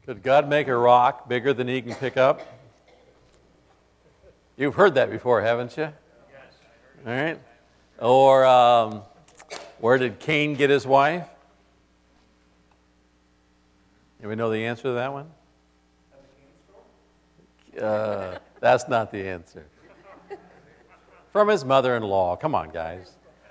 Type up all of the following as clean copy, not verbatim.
Could God make a rock bigger than he can pick up? You've heard that before, haven't you? Yes. All right. Or where did Cain get his wife? Anybody know the answer to that one? That's not the answer. From his mother-in-law. Come on, guys.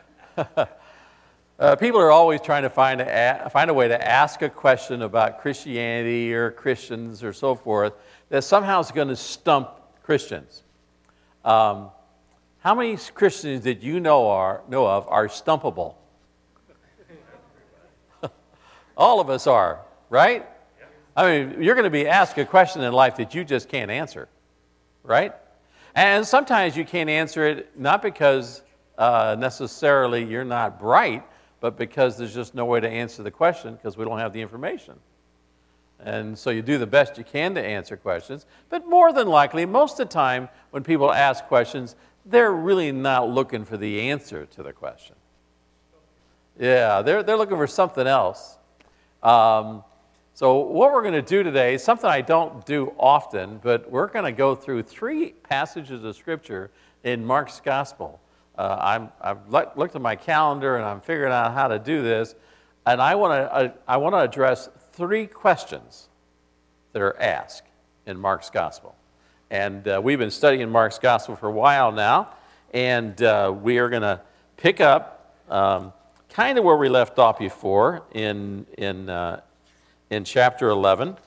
People are always trying to find a way to ask a question about Christianity or Christians or so forth that somehow is going to stump Christians. How many Christians that you know of are stumpable? All of us are, right? I mean, you're going to be asked a question in life that you just can't answer, right? And sometimes you can't answer it not because necessarily you're not bright, but because there's just no way to answer the question because we don't have the information. And so you do the best you can to answer questions. But more than likely, most of the time when people ask questions, they're really not looking for the answer to the question. Yeah, they're looking for something else. So what we're going to do today is something I don't do often, but we're going to go through 3 passages of Scripture in Mark's Gospel. I've looked at my calendar and I'm figuring out how to do this, and I want to address 3 questions that are asked in Mark's Gospel. And we've been studying Mark's Gospel for a while now, and we are going to pick up kind of where we left off before in chapter 11.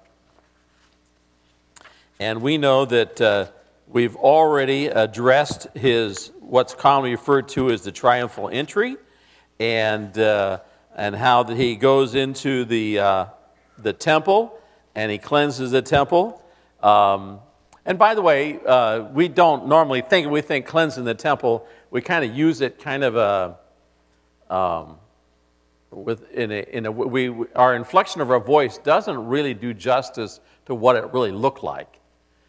And we know that we've already addressed what's commonly referred to as the triumphal entry, and how that he goes into the temple and he cleanses the temple. And by the way, we don't normally think cleansing the temple, we kind of use it kind of our inflection of our voice doesn't really do justice to what it really looked like.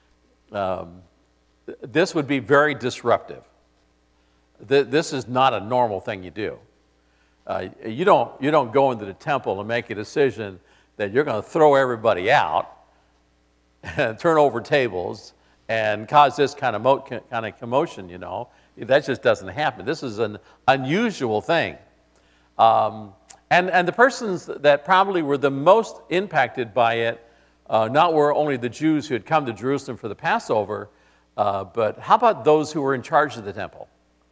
This would be very disruptive. This is not a normal thing you do. You don't go into the temple and make a decision that you're going to throw everybody out and turn over tables and cause this kind of commotion. That just doesn't happen. This is an unusual thing. And the persons that probably were the most impacted by it, not were only the Jews who had come to Jerusalem for the Passover, but how about those who were in charge of the temple?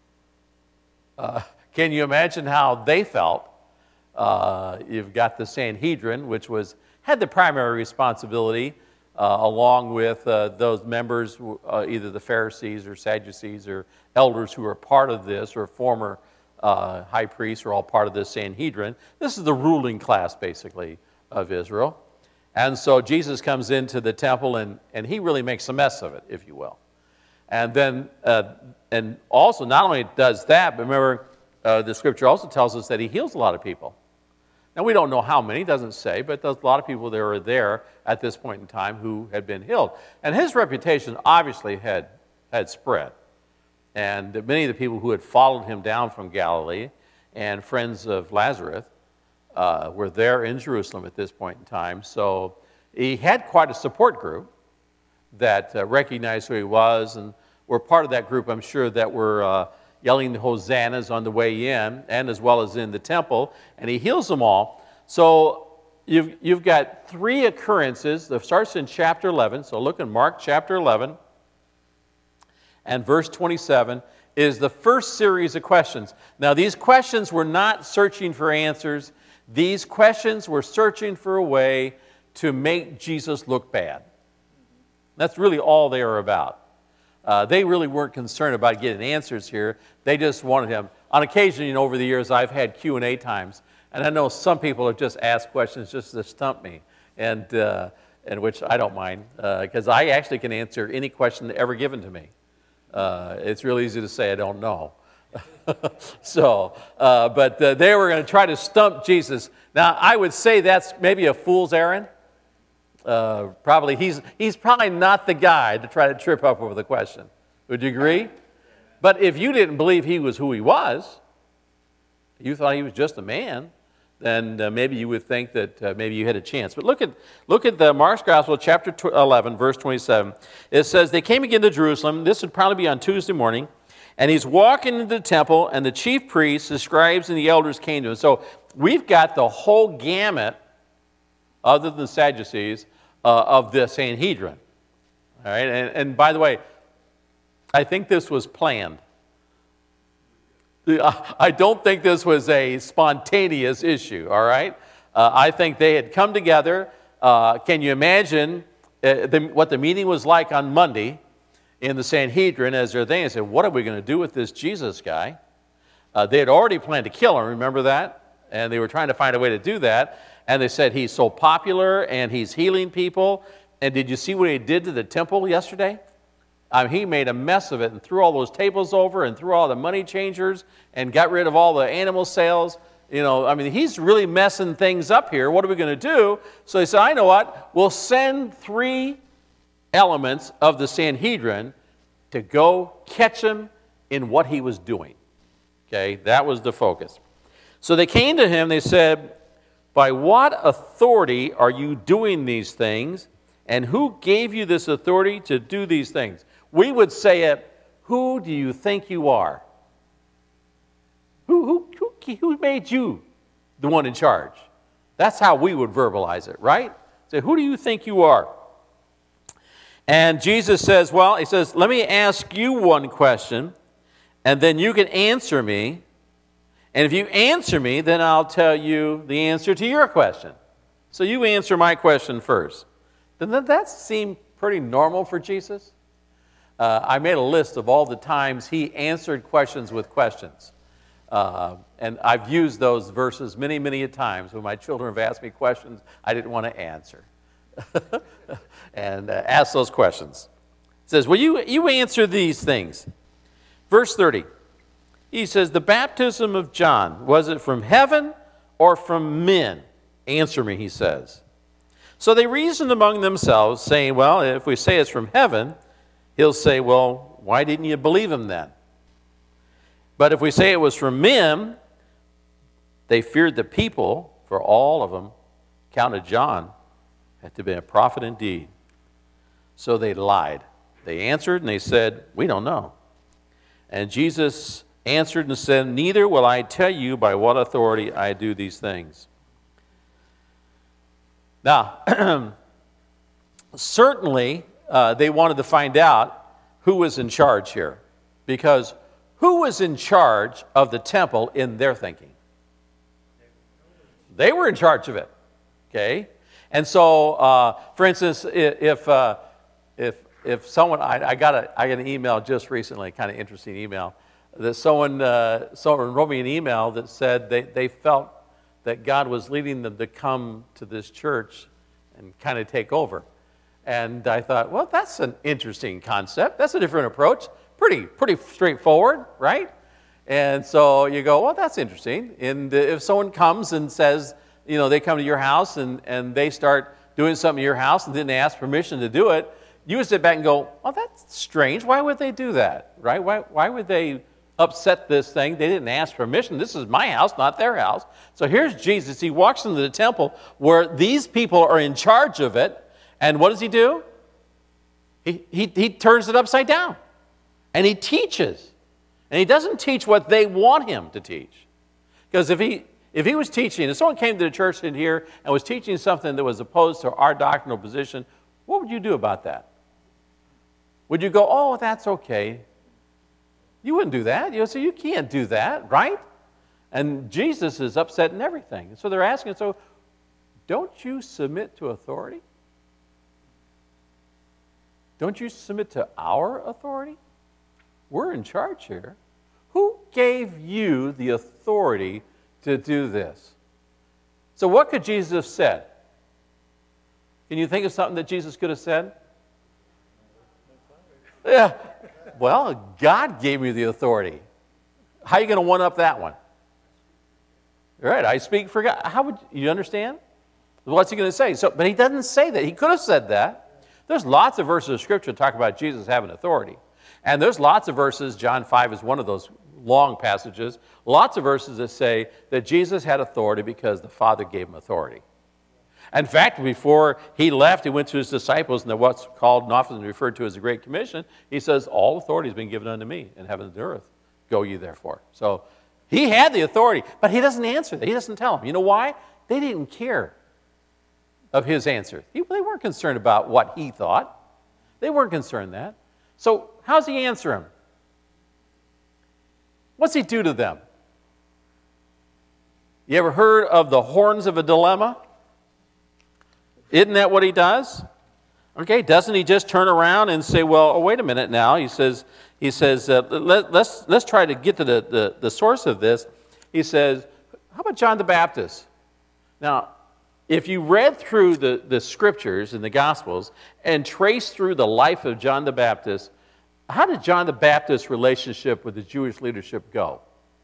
Can you imagine how they felt? You've got the Sanhedrin, which had the primary responsibility, along with those members, either the Pharisees or Sadducees or elders who were part of this, or former high priests are all part of the Sanhedrin. This is the ruling class, basically, of Israel. And so Jesus comes into the temple, and he really makes a mess of it, if you will. And then, and also, not only does that, but remember, the Scripture also tells us that he heals a lot of people. Now, we don't know how many, it doesn't say, but there's a lot of people that were there at this point in time who had been healed. And his reputation obviously had spread. And many of the people who had followed him down from Galilee and friends of Lazarus were there in Jerusalem at this point in time. So he had quite a support group that recognized who he was, and were part of that group, I'm sure, that were yelling the hosannas on the way in, and as well as in the temple, and he heals them all. So you've got 3 occurrences that starts in chapter 11. So look in Mark chapter 11. And verse 27 is the first series of questions. Now, these questions were not searching for answers. These questions were searching for a way to make Jesus look bad. That's really all they were about. They really weren't concerned about getting answers here. They just wanted him. On occasion, over the years, I've had Q&A times, and I know some people have just asked questions just to stump me, and which I don't mind, because I actually can answer any question ever given to me. It's real easy to say I don't know. But they were going to try to stump Jesus. Now, I would say that's maybe a fool's errand. Probably he's probably not the guy to try to trip up over the question. Would you agree? But if you didn't believe he was who he was, you thought he was just a man, then maybe you would think that maybe you had a chance. But look at the Mark's Gospel, chapter 11, verse 27. It says, they came again to Jerusalem. This would probably be on Tuesday morning. And he's walking into the temple, and the chief priests, the scribes, and the elders came to him. So we've got the whole gamut, other than the Sadducees, of the Sanhedrin. All right, and by the way, I think this was planned. I don't think this was a spontaneous issue, all right? I think they had come together. Can you imagine what the meeting was like on Monday in the Sanhedrin as they're there? They said, what are we going to do with this Jesus guy? They had already planned to kill him, remember that? And they were trying to find a way to do that. And they said, he's so popular and he's healing people. And did you see what he did to the temple yesterday? He made a mess of it and threw all those tables over and threw all the money changers and got rid of all the animal sales. He's really messing things up here. What are we going to do? So they said, I know what? We'll send 3 elements of the Sanhedrin to go catch him in what he was doing. Okay, that was the focus. So they came to him, they said, by what authority are you doing these things? And who gave you this authority to do these things? We would say it, who do you think you are? Who made you the one in charge? That's how we would verbalize it, right? Say, who do you think you are? And Jesus says, he says, let me ask you one question, and then you can answer me. And if you answer me, then I'll tell you the answer to your question. So you answer my question first. Doesn't that seem pretty normal for Jesus? I made a list of all the times he answered questions with questions. And I've used those verses many, many a times when my children have asked me questions I didn't want to answer. And ask those questions. It says, well, you answer these things. Verse 30, he says, the baptism of John, was it from heaven or from men? Answer me, he says. So they reasoned among themselves, saying, well, if we say it's from heaven, he'll say, well, why didn't you believe him then? But if we say it was from men, they feared the people, for all of them counted John had to be a prophet indeed. So they lied. They answered and they said, we don't know. And Jesus answered and said, neither will I tell you by what authority I do these things. Now, certainly they wanted to find out who was in charge here. Because who was in charge of the temple in their thinking? They were in charge of it. Okay? And so, for instance, if someone, I got an email just recently, kind of interesting email, that someone wrote me an email that said they felt that God was leading them to come to this church and kind of take over. And I thought, well, that's an interesting concept. That's a different approach. Pretty straightforward, right? And so you go, well, that's interesting. And if someone comes and says, they come to your house and they start doing something in your house and didn't ask permission to do it, you would sit back and go, oh, that's strange. Why would they do that, right? Why would they upset this thing? They didn't ask permission. This is my house, not their house. So here's Jesus. He walks into the temple where these people are in charge of it. And what does he do? He turns it upside down. And he teaches. And he doesn't teach what they want him to teach. Because if he was teaching, if someone came to the church in here and was teaching something that was opposed to our doctrinal position, what would you do about that? Would you go, oh, that's okay? You wouldn't do that. You would say, you can't do that, right? And Jesus is upset in everything. So they're asking, so don't you submit to authority? Don't you submit to our authority? We're in charge here. Who gave you the authority to do this? So what could Jesus have said? Can you think of something that Jesus could have said? Yeah. Well, God gave me the authority. How are you going to one-up that one? All right, I speak for God. How would you understand? What's he going to say? But he doesn't say that. He could have said that. There's lots of verses of Scripture that talk about Jesus having authority. And there's lots of verses, John 5 is one of those long passages, lots of verses that say that Jesus had authority because the Father gave him authority. In fact, before he left, he went to his disciples, and what's called and often referred to as the Great Commission. He says, all authority has been given unto me in heaven and earth. Go ye therefore. So he had the authority, but he doesn't answer that. He doesn't tell them. You know why? They didn't care of his answer. They weren't concerned about what he thought. They weren't concerned that. So how's he answer them? What's he do to them? You ever heard of the horns of a dilemma? Isn't that what he does? Okay, doesn't he just turn around and say, well, oh, wait a minute now. He says, let's try to get to the source of this. He says, how about John the Baptist? Now, if you read through the scriptures and the Gospels and trace through the life of John the Baptist, how did John the Baptist's relationship with the Jewish leadership go?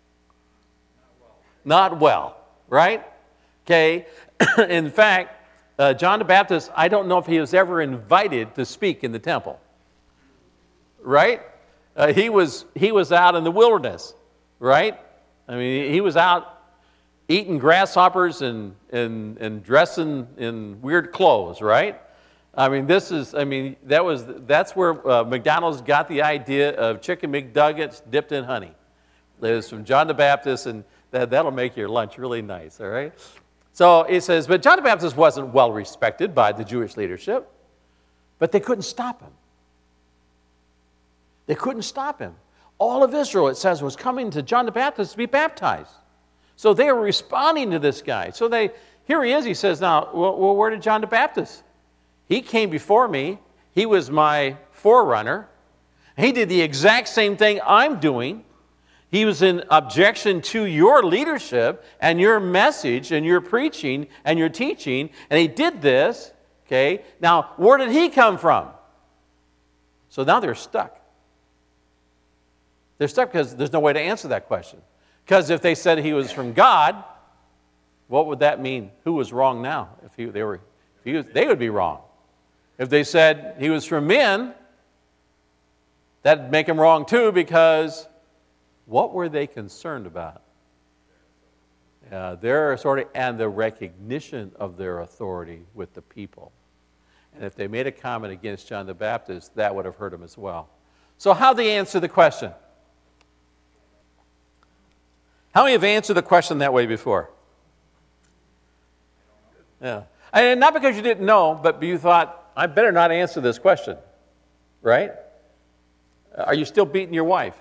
Not well, right? Okay, in fact, John the Baptist, I don't know if he was ever invited to speak in the temple, right? He was out in the wilderness, right? I mean, he was out eating grasshoppers and dressing in weird clothes, right? I mean, that's where McDonald's got the idea of chicken McNuggets dipped in honey. It was from John the Baptist, and that'll make your lunch really nice, all right? So it says, but John the Baptist wasn't well respected by the Jewish leadership, but they couldn't stop him. They couldn't stop him. All of Israel, it says, was coming to John the Baptist to be baptized. So they were responding to this guy. So here he is, he says, now, well, where did John the Baptist? He came before me. He was my forerunner. He did the exact same thing I'm doing. He was in objection to your leadership and your message and your preaching and your teaching, and he did this, okay? Now, where did he come from? So now they're stuck. They're stuck because there's no way to answer that question. Because if they said he was from God, what would that mean? Who was wrong now? They would be wrong. If they said he was from men, that'd make him wrong too, because what were they concerned about? Their authority and the recognition of their authority with the people. And if they made a comment against John the Baptist, that would have hurt him as well. So how'd they answer the question? How many have answered the question that way before? Yeah. And not because you didn't know, but you thought, I better not answer this question, right? Are you still beating your wife?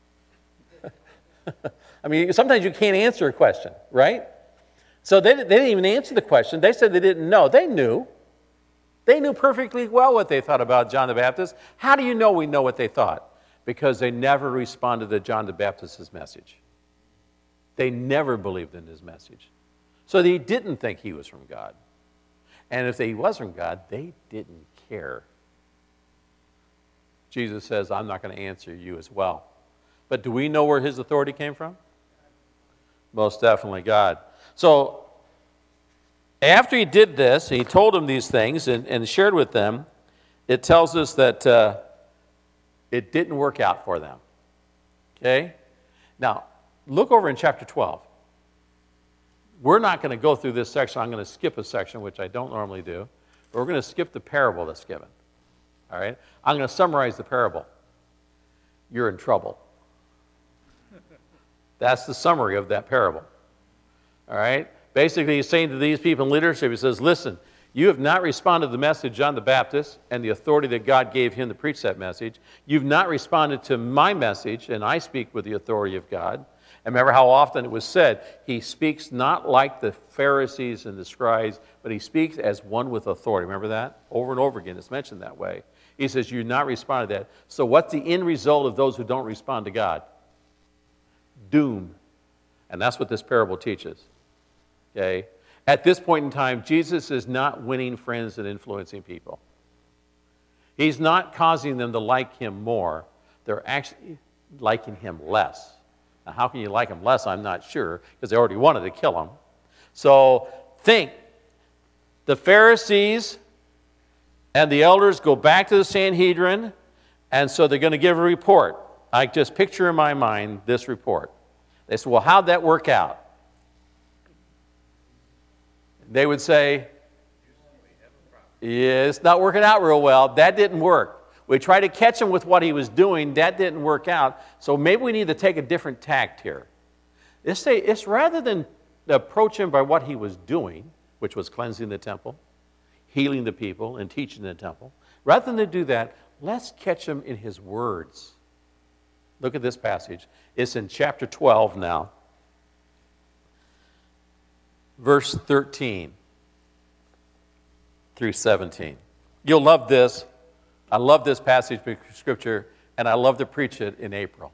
I mean, sometimes you can't answer a question, right? So they didn't even answer the question. They said they didn't know. They knew. They knew perfectly well what they thought about John the Baptist. How do you know we know what they thought? Because they never responded to John the Baptist's message. They never believed in his message. So they didn't think he was from God. And if he was from God, they didn't care. Jesus says, I'm not going to answer you as well. But do we know where his authority came from? Most definitely God. So after he did this, he told them these things and shared with them, it tells us that it didn't work out for them. Okay? Now, look over in chapter 12. We're not going to go through this section. I'm going to skip a section, which I don't normally do. But we're going to skip the parable that's given. All right? I'm going to summarize the parable. You're in trouble. That's the summary of that parable. All right? Basically, he's saying to these people in leadership, he says, listen, you have not responded to the message of John the Baptist and the authority that God gave him to preach that message. You've not responded to my message, and I speak with the authority of God. And remember how often it was said, he speaks not like the Pharisees and the scribes, but he speaks as one with authority. Remember that? Over and over again, it's mentioned that way. He says, you've not responded to that. So what's the end result of those who don't respond to God? Doom. And that's what this parable teaches. Okay? At this point in time, Jesus is not winning friends and influencing people. He's not causing them to like him more. They're actually liking him less. Now, how can you like him less? I'm not sure, because they already wanted to kill him. So think, the Pharisees and the elders go back to the Sanhedrin, and so they're going to give a report. I just picture in my mind this report. They said, well, how'd that work out? They would say, yeah, it's not working out real well. That didn't work. We tried to catch him with what he was doing. That didn't work out. So maybe we need to take a different tact here. It's rather than approach him by what he was doing, which was cleansing the temple, healing the people, and teaching the temple. Rather than to do that, let's catch him in his words. Look at this passage. It's in chapter 12 now. Verse 13 through 17. You'll love this. I love this passage of Scripture, and I love to preach it in April.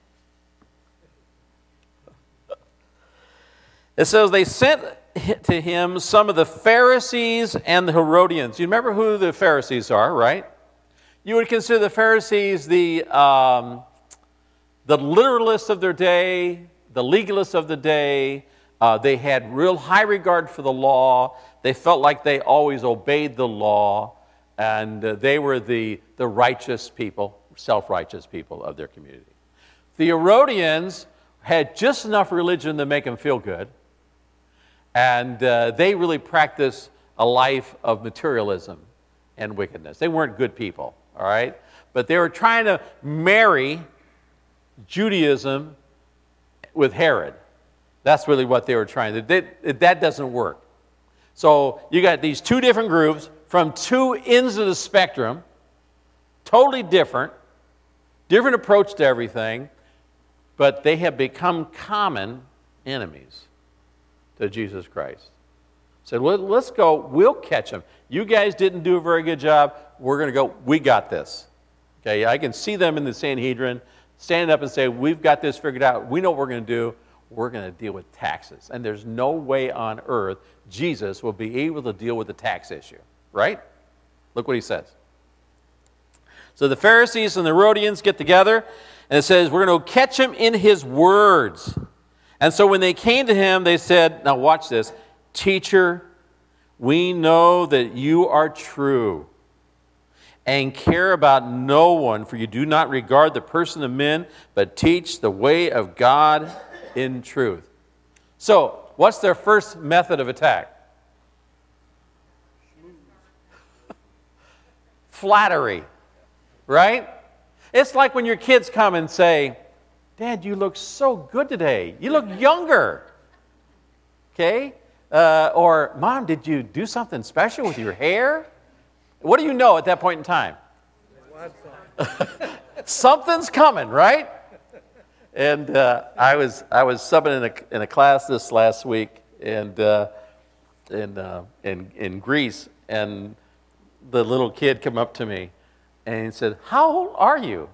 It says, they sent to him some of the Pharisees and the Herodians. You remember who the Pharisees are, right? You would consider the Pharisees the literalists of their day, the legalists of the day. They had real high regard for the law. They felt like they always obeyed the law, and they were the righteous people, self-righteous people of their community. The Herodians had just enough religion to make them feel good, and they really practiced a life of materialism and wickedness. They weren't good people, all right? But they were trying to marry Judaism with Herod. That's really what they were trying to do. That doesn't work. So you got these two different groups from two ends of the spectrum, totally different approach to everything, but they have become common enemies to Jesus Christ. Said, well, let's go, we'll catch them. You guys didn't do a very good job. We're going to go, we got this. Okay, I can see them in the Sanhedrin standing up and say, we've got this figured out. We know what we're going to do. We're going to deal with taxes. And there's no way on earth Jesus will be able to deal with the tax issue, right? Look what he says. So the Pharisees and the Herodians get together, and it says, we're going to catch him in his words. And so when they came to him, they said, now watch this, Teacher, we know that you are true and care about no one, for you do not regard the person of men, but teach the way of God in truth. So, what's their first method of attack? Flattery, right? It's like when your kids come and say, Dad, you look so good today. You look younger. Okay? Or, Mom, did you do something special with your hair? What do you know at that point in time? Something's coming, right? And I was subbing in a class this last week and in Greece, and the little kid came up to me and he said, "How old are you?"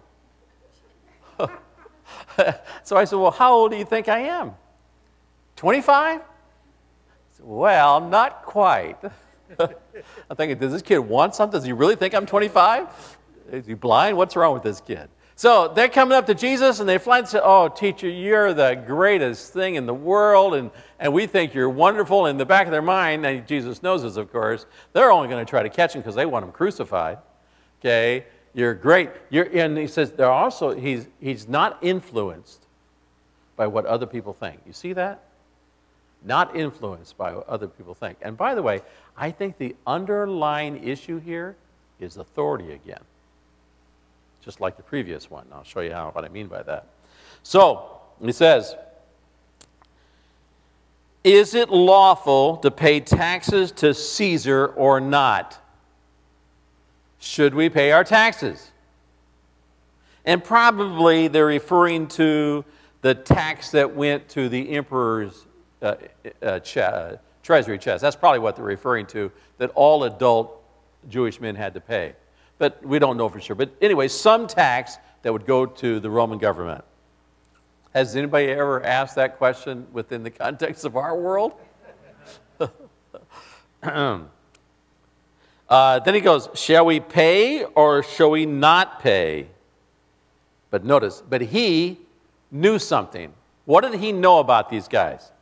So I said, "Well, how old do you think I am? 25?" Well, not quite. I'm thinking, does this kid want something? Does he really think I'm 25? Is he blind? What's wrong with this kid? So they're coming up to Jesus and they fly and say, "Oh, teacher, you're the greatest thing in the world, and we think you're wonderful." In the back of their mind, and Jesus knows this, of course, they're only going to try to catch him because they want him crucified. Okay, you're great. And he says they're also he's not influenced by what other people think. You see that? Not influenced by what other people think. And by the way, I think the underlying issue here is authority again. Just like the previous one. I'll show you what I mean by that. So, he says, is it lawful to pay taxes to Caesar or not? Should we pay our taxes? And probably they're referring to the tax that went to the emperor's treasury chest. That's probably what they're referring to, that all adult Jewish men had to pay. But we don't know for sure. But anyway, some tax that would go to the Roman government. Has anybody ever asked that question within the context of our world? Then he goes, shall we pay or shall we not pay? But notice, but he knew something. What did he know about these guys?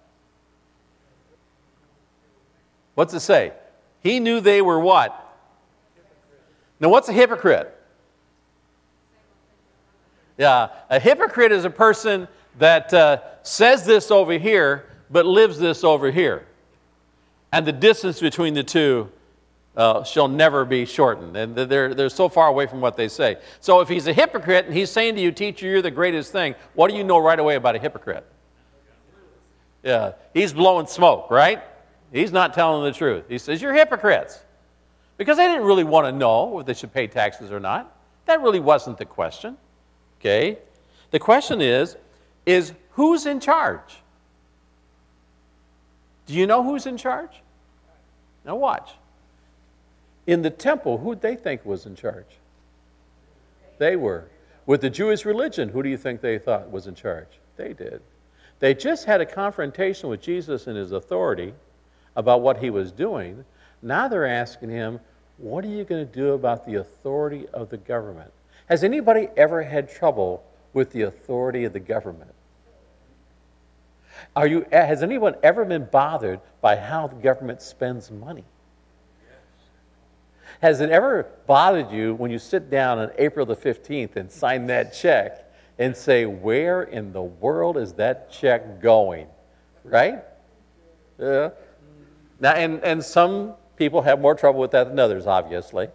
What's it say? He knew they were what? Now, what's a hypocrite? Yeah, a hypocrite is a person that says this over here, but lives this over here. And the distance between the two shall never be shortened. And they're so far away from what they say. So if he's a hypocrite and he's saying to you, teacher, you're the greatest thing, what do you know right away about a hypocrite? Yeah, he's blowing smoke, right? He's not telling the truth. He says, you're hypocrites. Because they didn't really want to know if they should pay taxes or not. That really wasn't the question. Okay? The question is who's in charge? Do you know who's in charge? Now watch. In the temple, who did they think was in charge? They were. With the Jewish religion, who do you think they thought was in charge? They did. They just had a confrontation with Jesus and his authority about what he was doing. Now they're asking him, what are you going to do about the authority of the government? Has anybody ever had trouble with the authority of the government? Has anyone ever been bothered by how the government spends money? Has it ever bothered you when you sit down on April the 15th and sign that check and say, where in the world is that check going? Right? Yeah. Now, and some people have more trouble with that than others, obviously.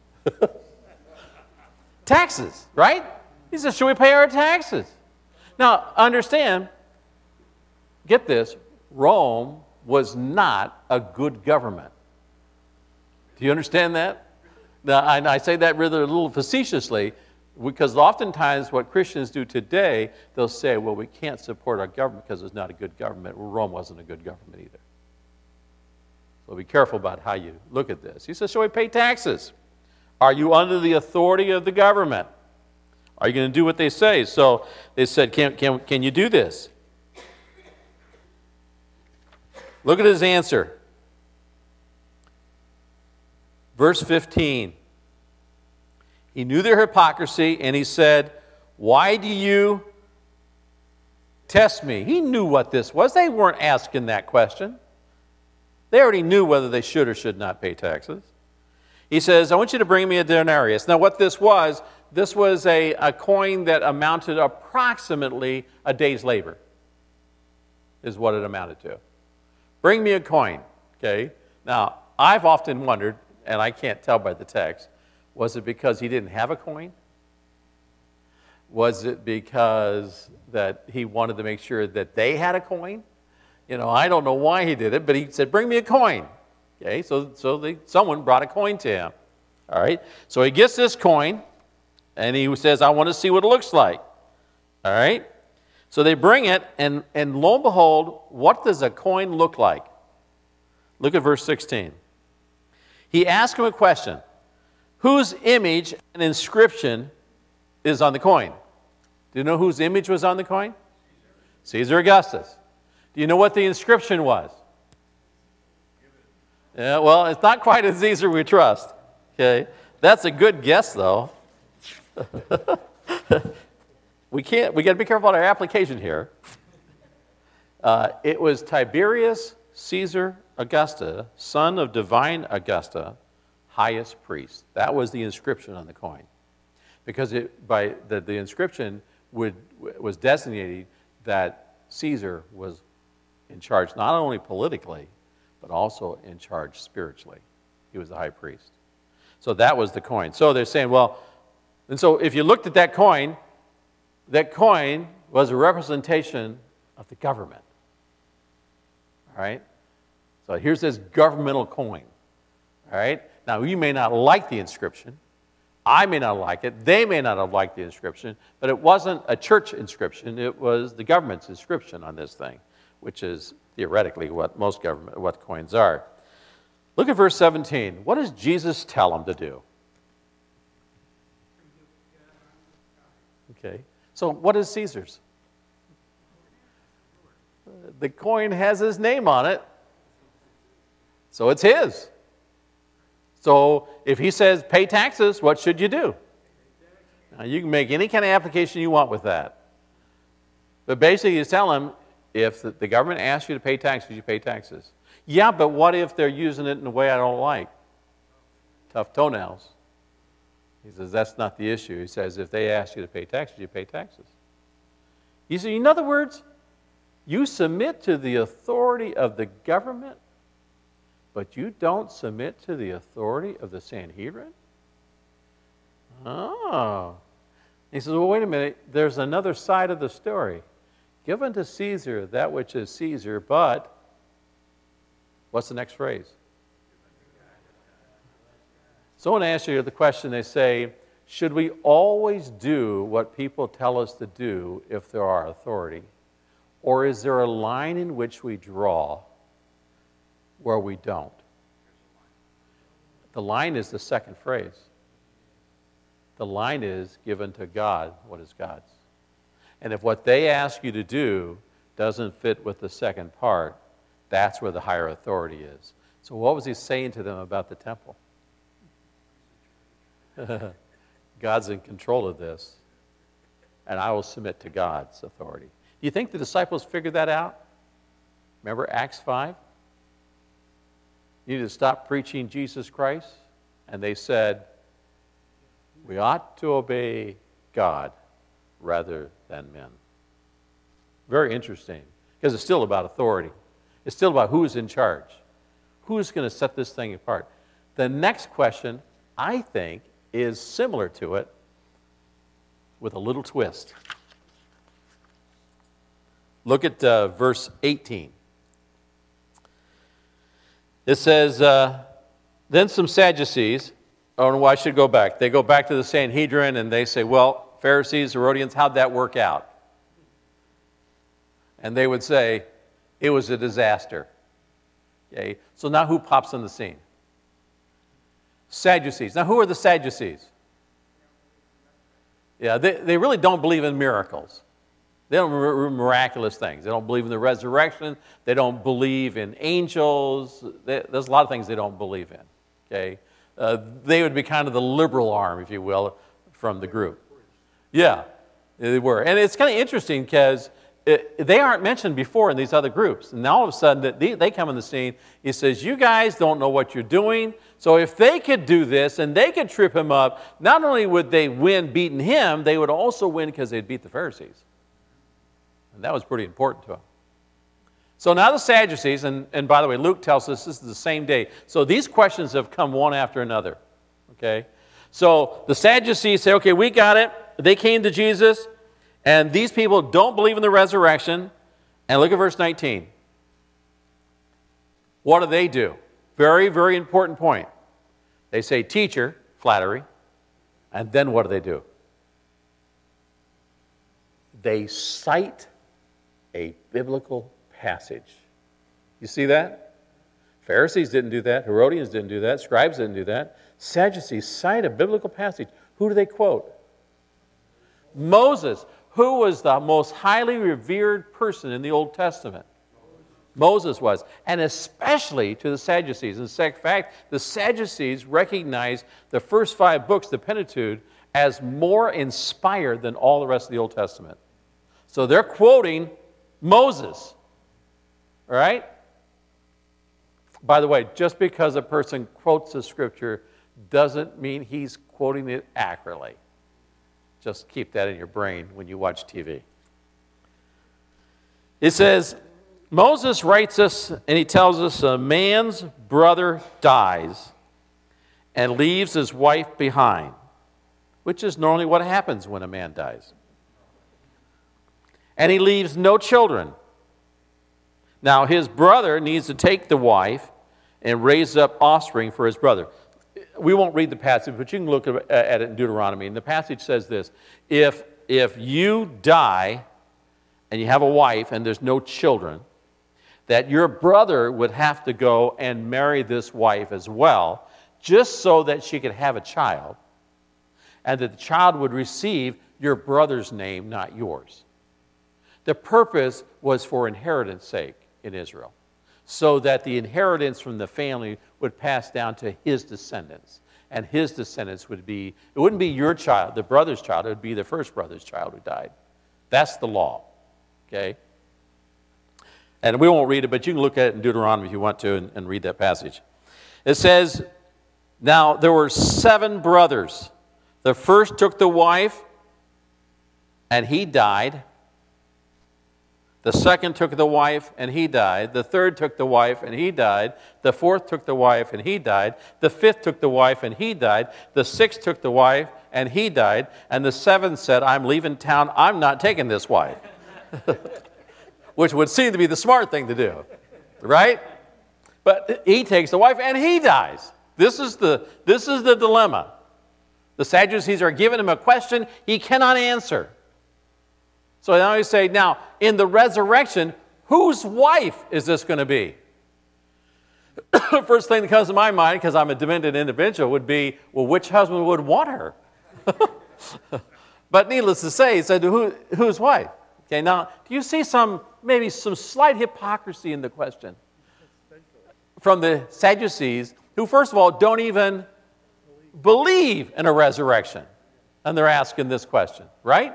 Taxes, right? He says, should we pay our taxes? Now, understand, get this, Rome was not a good government. Do you understand that? Now, I say that rather a little facetiously, because oftentimes what Christians do today, they'll say, well, we can't support our government because it's not a good government. Well, Rome wasn't a good government either. So be careful about how you look at this. He says, shall we pay taxes? Are you under the authority of the government? Are you going to do what they say? So they said, can you do this? Look at his answer. Verse 15. He knew their hypocrisy, and he said, why do you test me? He knew what this was. They weren't asking that question. They already knew whether they should or should not pay taxes. He says, I want you to bring me a denarius. Now what this was a coin that amounted approximately a day's labor, is what it amounted to. Bring me a coin, okay? Now, I've often wondered, and I can't tell by the text, was it because he didn't have a coin? Was it because that he wanted to make sure that they had a coin? You know, I don't know why he did it, but he said, bring me a coin. Okay, so someone brought a coin to him. All right, so he gets this coin, and he says, I want to see what it looks like. All right, so they bring it, and lo and behold, what does a coin look like? Look at verse 16. He asked him a question. Whose image and inscription is on the coin? Do you know whose image was on the coin? Caesar Augustus. Do you know what the inscription was? Yeah, well, it's not quite a Caesar we trust. Okay, that's a good guess, though. we got to be careful about our application here. It was Tiberius Caesar Augusta, son of divine Augusta, highest priest. That was the inscription on the coin, because the inscription was designating that Caesar was in charge not only politically, but also in charge spiritually. He was the high priest. So that was the coin. So they're saying, well, and so if you looked at that coin was a representation of the government. All right? So here's this governmental coin. All right? Now, you may not like the inscription. I may not like it. They may not have liked the inscription, but it wasn't a church inscription. It was the government's inscription on this thing, which is theoretically what what coins are. Look at verse 17. What does Jesus tell them to do? Okay. So what is Caesar's? The coin has his name on it, so it's his. So if he says pay taxes, what should you do? Now, you can make any kind of application you want with that. But basically he's telling them, if the government asks you to pay taxes, you pay taxes. Yeah, but what if they're using it in a way I don't like? Tough toenails. He says, that's not the issue. He says, if they ask you to pay taxes, you pay taxes. You see, in other words, you submit to the authority of the government, but you don't submit to the authority of the Sanhedrin? Oh. He says, well, wait a minute. There's another side of the story. Give unto Caesar that which is Caesar, but what's the next phrase? Someone asks you the question, they say, should we always do what people tell us to do if they're our authority? Or is there a line in which we draw where we don't? The line is the second phrase. The line is given to God what is God's. And if what they ask you to do doesn't fit with the second part, that's where the higher authority is. So what was he saying to them about the temple? God's in control of this, and I will submit to God's authority. Do you think the disciples figured that out? Remember Acts 5? You need to stop preaching Jesus Christ. And they said, we ought to obey God rather than men. Very interesting, because it's still about authority. It's still about who's in charge. Who's going to set this thing apart? The next question, I think, is similar to it with a little twist. Look at verse 18. It says, then some Sadducees, oh, I should go back. They go back to the Sanhedrin and they say, well, Pharisees, Herodians, how'd that work out? And they would say, it was a disaster. Okay? So now who pops on the scene? Sadducees. Now who are the Sadducees? Yeah, they really don't believe in miracles. They don't miraculous things. They don't believe in the resurrection. They don't believe in angels. There's a lot of things they don't believe in. Okay, they would be kind of the liberal arm, if you will, from the group. Yeah, they were. And it's kind of interesting because they aren't mentioned before in these other groups. And all of a sudden, they come on the scene. He says, you guys don't know what you're doing. So if they could do this and they could trip him up, not only would they win beating him, they would also win because they'd beat the Pharisees. And that was pretty important to him. So now the Sadducees, and by the way, Luke tells us this is the same day. So these questions have come one after another. Okay? So the Sadducees say, okay, we got it. They came to Jesus, and these people don't believe in the resurrection. And look at verse 19. What do? Very, very important point. They say, teacher, flattery, and then what do? They cite a biblical passage. You see that? Pharisees didn't do that. Herodians didn't do that. Scribes didn't do that. Sadducees cite a biblical passage. Who do they quote? Moses, who was the most highly revered person in the Old Testament. Moses was, and especially to the Sadducees. In fact, the Sadducees recognized the first 5 books, the Pentateuch, as more inspired than all the rest of the Old Testament. So they're quoting Moses, all right? By the way, just because a person quotes the scripture doesn't mean he's quoting it accurately. Just keep that in your brain when you watch TV. It says, Moses writes us, and he tells us a man's brother dies and leaves his wife behind, which is normally what happens when a man dies. And he leaves no children. Now, his brother needs to take the wife and raise up offspring for his brother. We won't read the passage, but you can look at it in Deuteronomy. And the passage says this, if you die and you have a wife and there's no children, that your brother would have to go and marry this wife as well, just so that she could have a child, and that the child would receive your brother's name, not yours. The purpose was for inheritance sake in Israel, so that the inheritance from the family would pass down to his descendants. And his descendants would be, it wouldn't be your child, the brother's child, it would be the first brother's child who died. That's the law, okay? And we won't read it, but you can look at it in Deuteronomy if you want to and read that passage. It says, now there were 7 brothers. The first took the wife, and he died. The second took the wife, and he died. The third took the wife, and he died. The fourth took the wife, and he died. The fifth took the wife, and he died. The sixth took the wife, and he died. And the seventh said, I'm leaving town. I'm not taking this wife. Which would seem to be the smart thing to do, right? But he takes the wife, and he dies. This is the dilemma. The Sadducees are giving him a question he cannot answer. So now you say, now, in the resurrection, whose wife is this going to be? The first thing that comes to my mind, because I'm a demented individual, would be, well, which husband would want her? But needless to say, he said, whose wife? Okay, now, do you see maybe some slight hypocrisy in the question? From the Sadducees, who, first of all, don't even believe in a resurrection. And they're asking this question, right?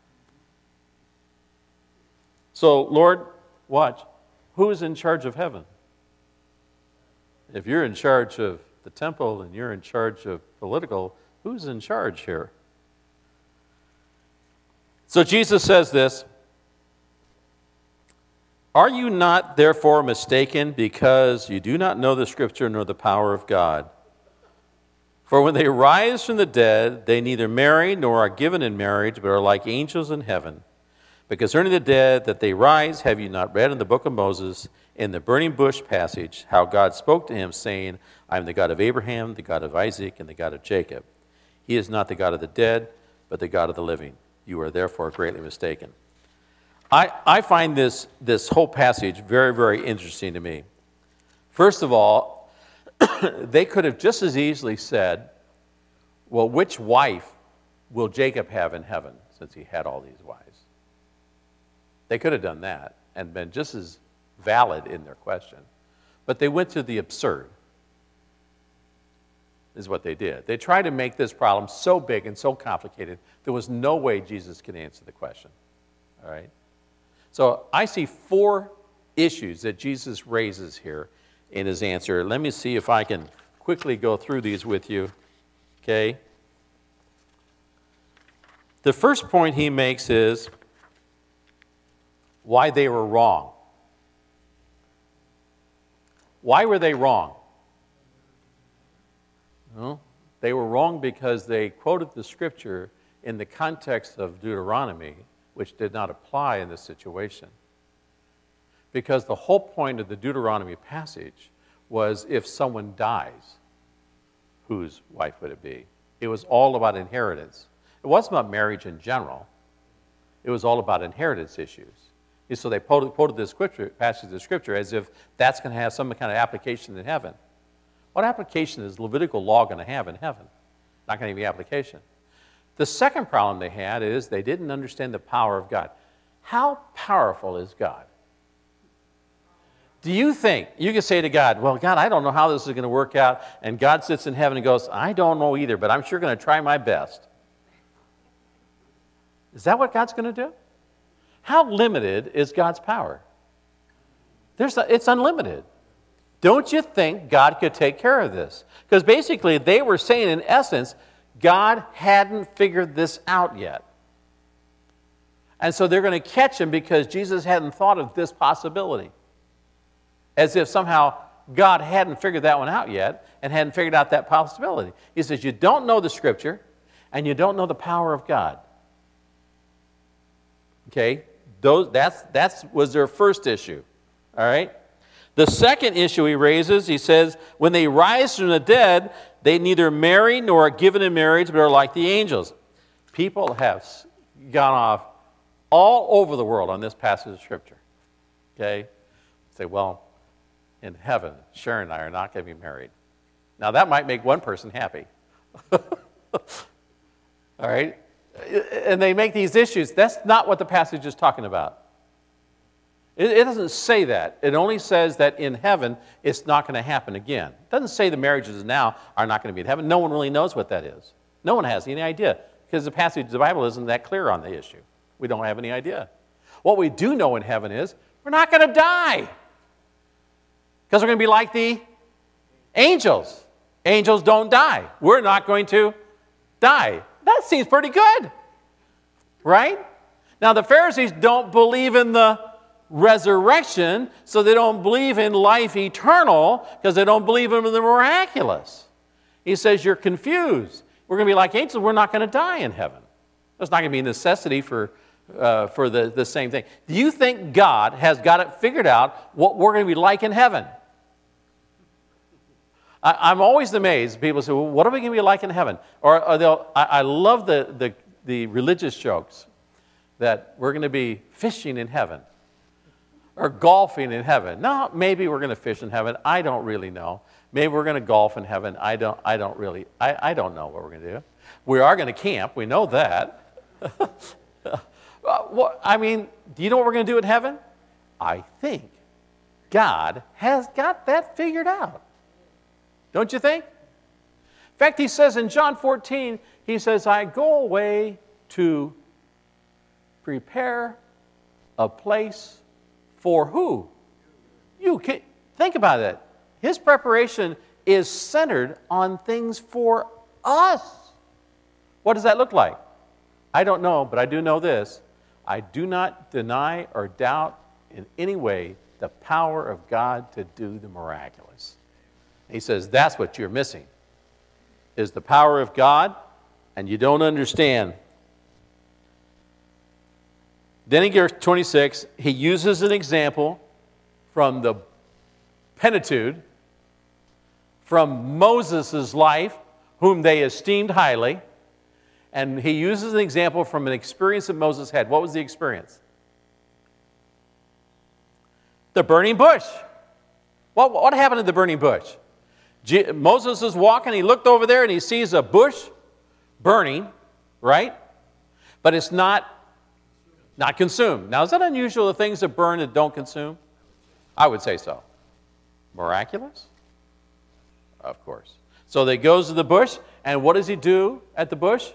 So, Lord, watch. Who's in charge of heaven? If you're in charge of the temple and you're in charge of political, who's in charge here? So Jesus says this, are you not therefore mistaken because you do not know the Scripture nor the power of God? For when they rise from the dead, they neither marry nor are given in marriage, but are like angels in heaven. But concerning the dead, that they rise, have you not read in the book of Moses, in the burning bush passage, how God spoke to him, saying, I am the God of Abraham, the God of Isaac, and the God of Jacob. He is not the God of the dead, but the God of the living. You are therefore greatly mistaken. I find this whole passage very, very interesting to me. First of all, they could have just as easily said, well, which wife will Jacob have in heaven, since he had all these wives? They could have done that and been just as valid in their question. But they went to the absurd, is what they did. They tried to make this problem so big and so complicated, there was no way Jesus could answer the question. All right? So I see 4 issues that Jesus raises here in his answer. Let me see if I can quickly go through these with you. Okay? The first point he makes is why they were wrong. Why were they wrong? Well, they were wrong because they quoted the Scripture in the context of Deuteronomy, which did not apply in this situation. Because the whole point of the Deuteronomy passage was if someone dies, whose wife would it be? It was all about inheritance. It wasn't about marriage in general. It was all about inheritance issues. And so they quoted this passage of Scripture as if that's going to have some kind of application in heaven. What application is Levitical law going to have in heaven? Not going to have any application. The second problem they had is they didn't understand the power of God. How powerful is God? Do you think you can say to God, well, God, I don't know how this is going to work out, and God sits in heaven and goes, I don't know either, but I'm sure going to try my best. Is that what God's going to do? How limited is God's power? It's unlimited. Don't you think God could take care of this? Because basically they were saying, in essence, God hadn't figured this out yet. And so they're going to catch him because Jesus hadn't thought of this possibility. As if somehow God hadn't figured that one out yet and hadn't figured out that possibility. He says, you don't know the Scripture and you don't know the power of God. Okay? That was their first issue. All right? The second issue he raises, he says, when they rise from the dead, they neither marry nor are given in marriage, but are like the angels. People have gone off all over the world on this passage of Scripture. Okay? Say, well, in heaven, Sharon and I are not going to be married. Now, that might make one person happy. All right? And they make these issues. That's not what the passage is talking about. It doesn't say that. It only says that in heaven, it's not going to happen again. It doesn't say the marriages now are not going to be in heaven. No one really knows what that is. No one has any idea because the passage of the Bible isn't that clear on the issue. We don't have any idea. What we do know in heaven is we're not going to die because we're going to be like the angels. Angels don't die. We're not going to die. That seems pretty good, right? Now, the Pharisees don't believe in the resurrection, so they don't believe in life eternal because they don't believe in the miraculous. He says, you're confused. We're going to be like angels. We're not going to die in heaven. There's not going to be a necessity for the same thing. Do you think God has got it figured out what we're going to be like in heaven? I'm always amazed. People say, well, what are we going to be like in heaven? Or I love the religious jokes that we're going to be fishing in heaven or golfing in heaven. No, maybe we're going to fish in heaven. I don't really know. Maybe we're going to golf in heaven. I don't know what we're going to do. We are going to camp. We know that. Do you know what we're going to do in heaven? I think God has got that figured out. Don't you think? In fact, he says in John 14, he says, I go away to prepare a place for who? You. Think about it. His preparation is centered on things for us. What does that look like? I don't know, but I do know this. I do not deny or doubt in any way the power of God to do the miraculous. He says that's what you're missing, is the power of God, and you don't understand. Then in verse 26, he uses an example from the Pentateuch, from Moses' life, whom they esteemed highly, and he uses an example from an experience that Moses had. What was the experience? The burning bush. What happened to the burning bush? Moses is walking, he looked over there and he sees a bush burning, right? But it's not consumed. Now, is that unusual, the things that burn that don't consume? I would say so. Miraculous? Of course. So he goes to the bush, and what does he do at the bush?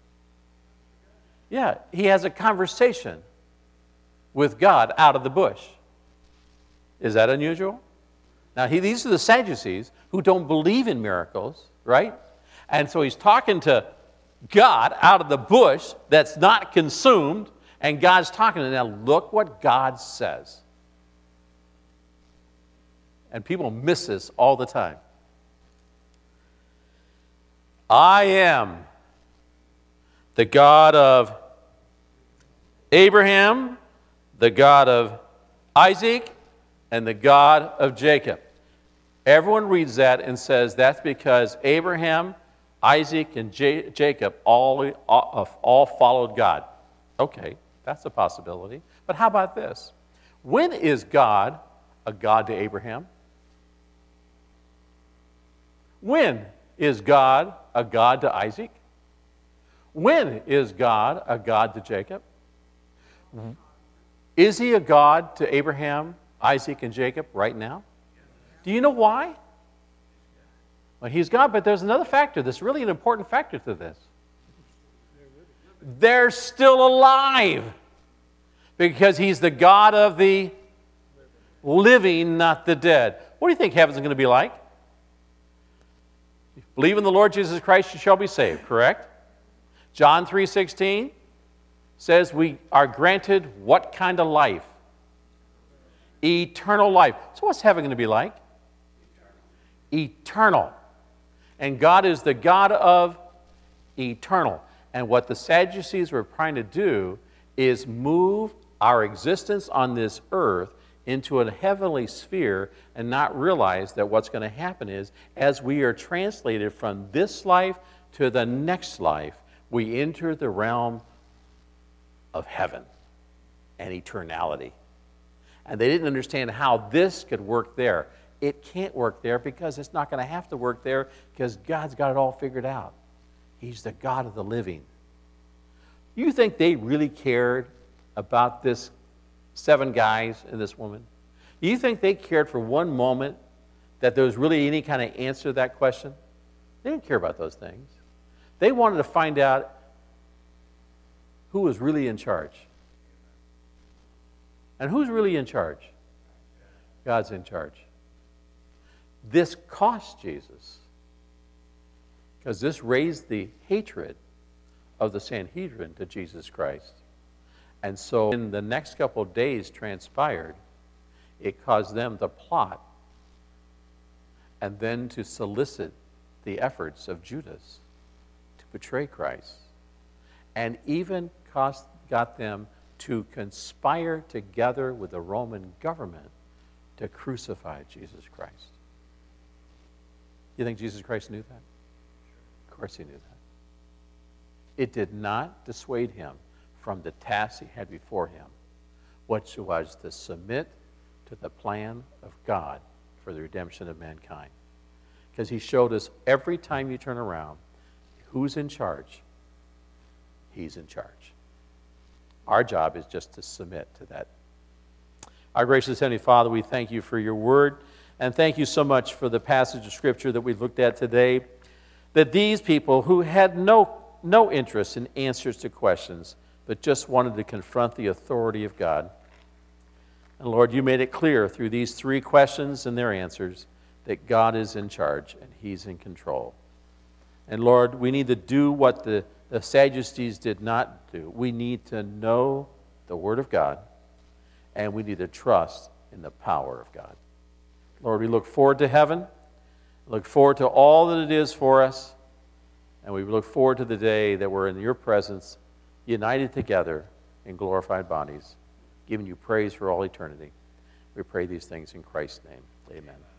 Yeah, he has a conversation with God out of the bush. Is that unusual? Now, these are the Sadducees who don't believe in miracles, right? And so he's talking to God out of the bush that's not consumed, and God's talking to him. Now, look what God says. And people miss this all the time. I am the God of Abraham, the God of Isaac, and the God of Jacob. Everyone reads that and says that's because Abraham, Isaac, and Jacob all followed God. Okay, that's a possibility. But how about this? When is God a God to Abraham? When is God a God to Isaac? When is God a God to Jacob? Is he a God to Abraham, Isaac, and Jacob right now? Do you know why? Well, he's God, but there's another factor that's really an important factor to this. They're still alive because he's the God of the living, not the dead. What do you think heaven's going to be like? Believe in the Lord Jesus Christ, you shall be saved, correct? John 3:16 says we are granted what kind of life? Eternal life. So what's heaven going to be like? Eternal. And God is the God of eternal. And what the Sadducees were trying to do is move our existence on this earth into a heavenly sphere and not realize that what's going to happen is as we are translated from this life to the next life, we enter the realm of heaven and eternality. And they didn't understand how this could work there. It can't work there because it's not going to have to work there because God's got it all figured out. He's the God of the living. You think they really cared about this 7 guys and this woman? Do you think they cared for one moment that there was really any kind of answer to that question? They didn't care about those things. They wanted to find out who was really in charge. And who's really in charge? God's in charge. This cost Jesus Because this raised the hatred of the Sanhedrin to Jesus Christ. And so in the next couple of days transpired, it caused them to plot and then to solicit the efforts of Judas to betray Christ. And even got them to conspire together with the Roman government to crucify Jesus Christ. You think Jesus Christ knew that? Of course he knew that. It did not dissuade him from the task he had before him, which was to submit to the plan of God for the redemption of mankind. Because he showed us every time you turn around, who's in charge? He's in charge. Our job is just to submit to that. Our gracious Heavenly Father, we thank you for your word, and thank you so much for the passage of Scripture that we've looked at today, that these people who had no interest in answers to questions, but just wanted to confront the authority of God. And Lord, you made it clear through these three questions and their answers that God is in charge and he's in control. And Lord, we need to do what the Sadducees did not do. We need to know the Word of God, and we need to trust in the power of God. Lord, we look forward to heaven, look forward to all that it is for us, and we look forward to the day that we're in your presence, united together in glorified bodies, giving you praise for all eternity. We pray these things in Christ's name. Amen.